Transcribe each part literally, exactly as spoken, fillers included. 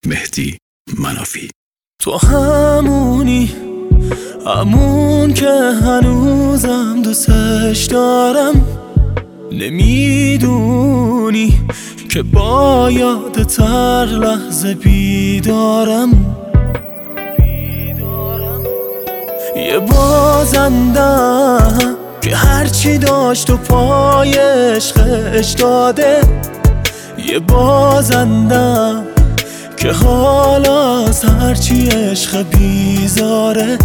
مهدی منافی. تو همونی، همون که هنوزم دوستش دارم. نمیدونی که با یادت هر لحظه بیدارم. یه بازندم که هرچی داشت و پای عشقش داده. یه بازندم که حالا از هرچی عشق بیزاره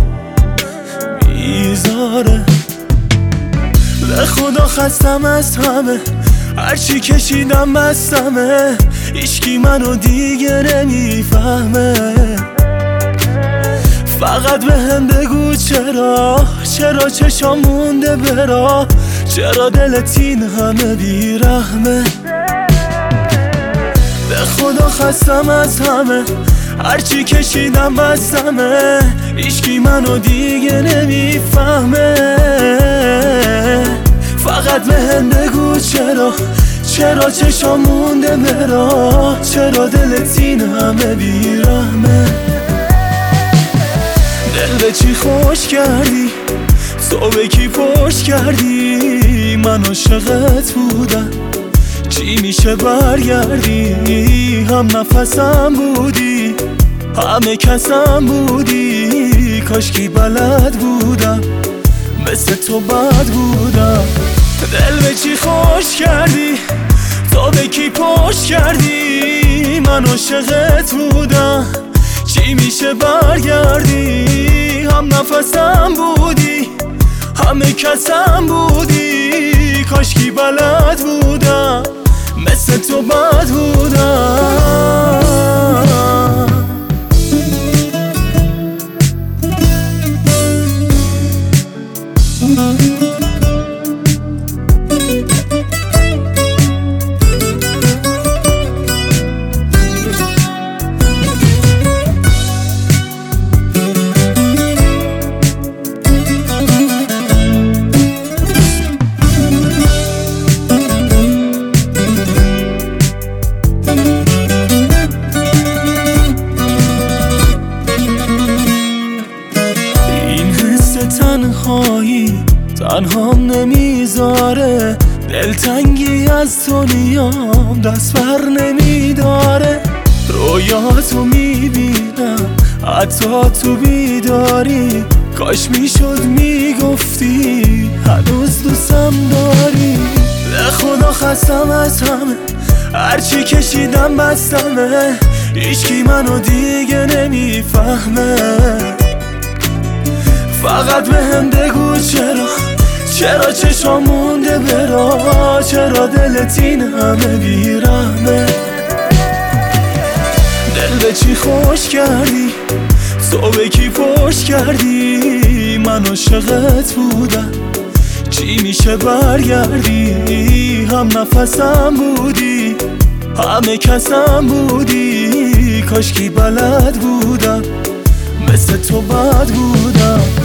بیزاره. به خدا خستم از همه، هرچی کشیدم بستمه. هیچکی منو دیگه نمیفهمه. فقط به هم بگو چرا، چرا چشام مونده برا، چرا دلت این همه بیرحمه. به خدا خستم از همه، هرچی کشیدم بستمه. هیچکی منو دیگه نمیفهمه. فقط به هم بگو چرا، چرا چشام مونده برا، چرا دلت این همه بیرحمه. دل به چی خوش کردی، تو به کی پشت کردی. من عاشقت بودم، چی میشه برگردی. هم نفسم بودی، همه کسم بودی. کاشکی بلد بودم، مثل تو بد بودم. دل به چی خوش کردی، تو به کی پشت کردی. من عاشقت بودم، چی میشه برگردی. هم نفسم بودی، همه کسم بودی. کاشکی بلد بودم، مثل تو بد بودم. تنهایی تنهام نمیذاره. دلتنگی از تو نیام دست بر نمیداره. رویاتو میبینم حتی تو بیداری. کاش میشد میگفتی هنوز دوستم داری. به خدا خستم از همه، هرچی کشیدم بستمه. هیچکی منو دیگه نمیفهمه. فقط به هم بگو چرا، چرا چشام مونده برا، چرا دلت این همه بیرحمه. دل به چی خوش کردی، تو به کی پشت کردی. من عاشقت بودم، چی میشه برگردی. هم نفسم بودی، همه کسم بودی. کاشکی بلد بودم، مثل تو بد بودم.